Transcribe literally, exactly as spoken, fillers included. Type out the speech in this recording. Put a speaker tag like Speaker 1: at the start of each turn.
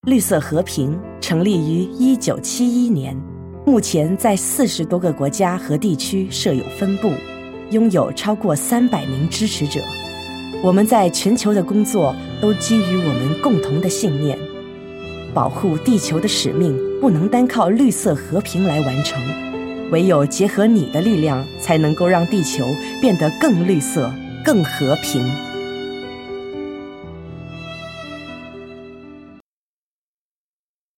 Speaker 1: 绿色和平成立于一九七一年，目前在四十多个国家和地区设有分部，拥有超过三百名支持者。我们在全球的工作都基于我们共同的信念：保护地球的使命不能单靠绿色和平来完成，唯有结合你的力量，才能够让地球变得更绿色、更和平。